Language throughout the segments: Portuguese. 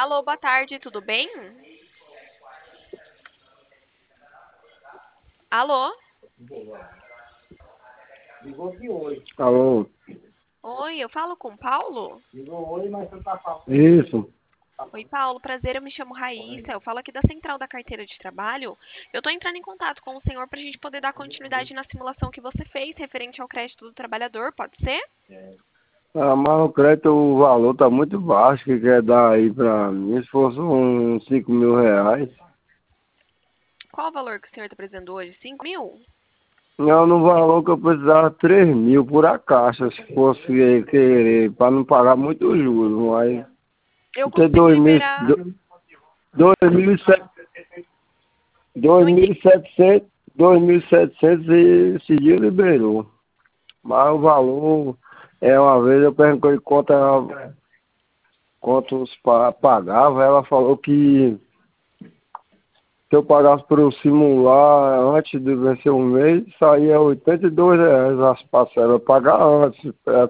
Alô, boa tarde, tudo bem? Alô? Alô? Oi, eu falo com o Paulo? Isso. Oi, Paulo, prazer, eu me chamo Raíssa, eu falo aqui da Central da Carteira de Trabalho. Eu estou entrando em contato com o senhor para a gente poder dar continuidade na simulação que você fez referente ao crédito do trabalhador, pode ser? Ah, mas o crédito, o valor tá muito baixo que quer dar aí pra mim. Se fosse uns 5.000 reais. Qual o valor que o senhor está precisando hoje? 5 mil? Não, no valor que eu precisava 3.000 por a caixa, se fosse querer, para não pagar muito juros, mas Eu ter consigo liberar. 2.700, 2.700 e esse dia liberou. Mas o valor, uma vez eu perguntei quantos pagava, ela falou que se eu pagasse por um simular antes de vencer um mês, saía R$ 82 as parcelas. Eu pagar antes,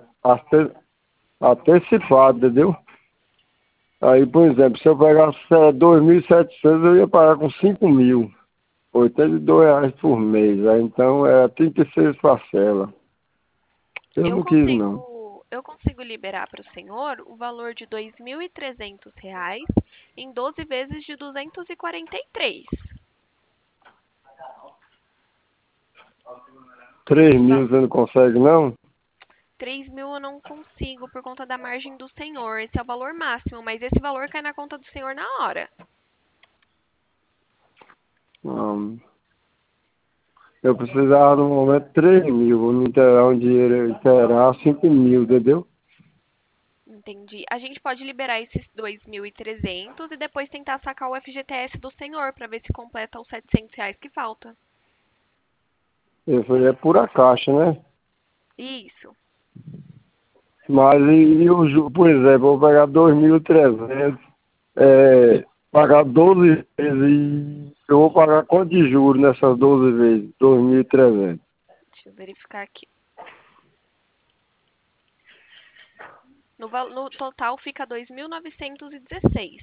antecipado, entendeu? Aí, por exemplo, se eu pegasse 2.700, eu ia pagar com 5.000, R$ 82 por mês. Aí, então, é 36 parcelas. Eu Eu não quis, não. consigo, eu consigo liberar para o senhor o valor de R$ 2.300 em 12 vezes de 243. 3.000 você não consegue, não? 3 mil eu não consigo por conta da margem do senhor. Esse é o valor máximo, mas esse valor cai na conta do senhor na hora. Não. Eu precisava no momento 3.000, vou me enterrar um dinheiro, eu enterrar 5.000, entendeu? Entendi. A gente pode liberar esses 2.300 e depois tentar sacar o FGTS do senhor para ver se completa os R$ 700 que falta. Isso aí é pura caixa, né? Isso. Mas e o juros, por exemplo, eu vou pegar 2.300, pagar 12 vezes e eu vou pagar quanto de juros nessas 12 vezes? 2.300. Deixa eu verificar aqui. No total fica 2.916.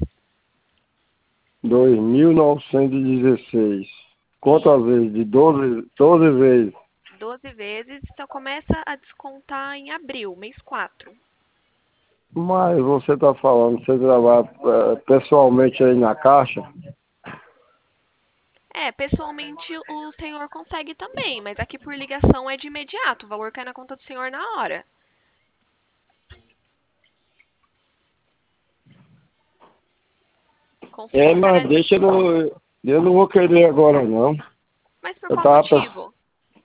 2.916. E Quantas vezes? De 12 vezes. 12 vezes, só começa a descontar em abril, mês 4. Mas você está falando, você trabalha pessoalmente aí na caixa? Pessoalmente o senhor consegue também, mas aqui por ligação é de imediato. O valor cai na conta do senhor na hora. Consigo Mas finalizar. deixa eu não vou querer agora não. Mas por Eu qual tava motivo?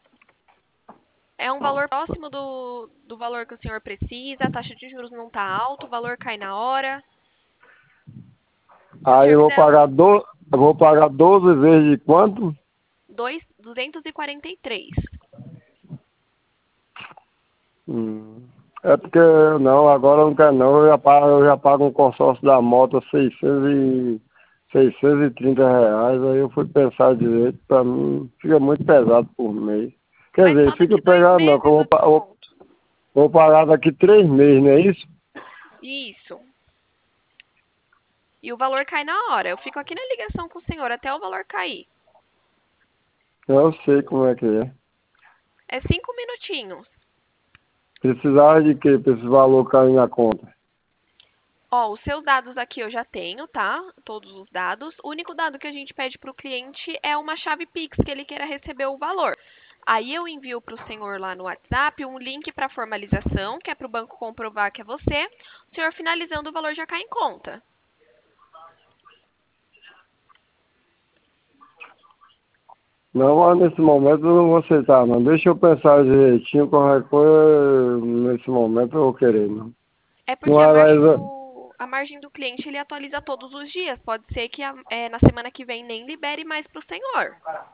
É um valor próximo do valor que o senhor precisa, a taxa de juros não está alta, o valor cai na hora. Se o Aí senhor eu fizer vou pagar 12 vezes de quanto? 243. É porque não, agora eu não quero não, eu já pago um consórcio da moto 630 reais, aí eu fui pensar direito, pra mim fica muito pesado por mês. Quer Mas dizer, só fica daqui 2 pesado não, que meses o desconto. vou pagar daqui 3 meses, não é isso? Isso. E o valor cai na hora. Eu fico aqui na ligação com o senhor até o valor cair. Eu sei como é que é. É 5 minutinhos. Precisava de quê pra esse valor cair na conta? Ó, os seus dados aqui eu já tenho, tá? Todos os dados. O único dado que a gente pede para o cliente é uma chave Pix, que ele queira receber o valor. Aí eu envio para o senhor lá no WhatsApp um link para formalização, que é para o banco comprovar que é você. O senhor finalizando, o valor já cai em conta. Não, mas nesse momento eu não vou aceitar, não. Deixa eu pensar direitinho, qualquer coisa, nesse momento eu vou querer, não. É porque Não é mais. a margem do cliente ele atualiza todos os dias. Pode ser que na semana que vem nem libere mais para o senhor.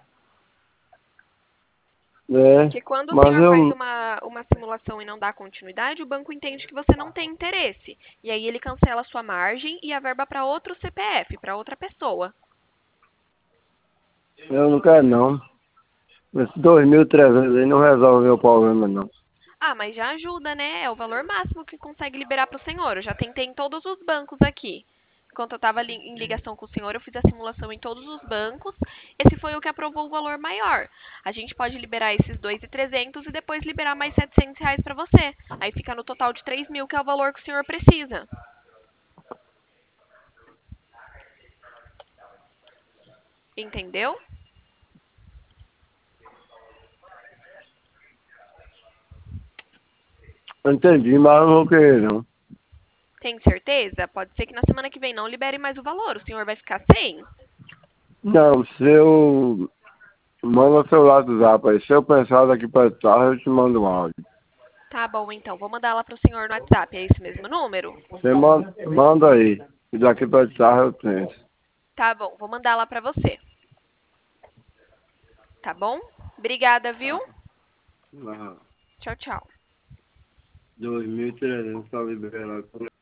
É, Porque quando o mas senhor faz eu. uma simulação e não dá continuidade, o banco entende que você não tem interesse. E aí ele cancela a sua margem e a verba para outro CPF, para outra pessoa. Eu não quero, não. Esses 2.300 aí não resolve meu problema, não. Ah, mas já ajuda, né? É o valor máximo que consegue liberar para o senhor. Eu já tentei em todos os bancos aqui. Enquanto eu estava em ligação com o senhor, eu fiz a simulação em todos os bancos. Esse foi o que aprovou o valor maior. A gente pode liberar esses 2.300 e depois liberar mais R$ 700 para você. Aí fica no total de 3.000, que é o valor que o senhor precisa. Entendeu? Entendi, mas eu não vou querer, não. Tem certeza? Pode ser que na semana que vem não libere mais o valor. O senhor vai ficar sem? Não, se eu... Manda seu WhatsApp aí. Se eu pensar daqui pra trás, eu te mando um áudio. Tá bom, então. Vou mandar lá pro senhor no WhatsApp. É esse mesmo número? Você manda aí. E daqui pra trás eu penso. Tá bom, vou mandar lá pra você. Tá bom? Obrigada, viu? Ah, Tchau, tchau. 2.300 pra liberar.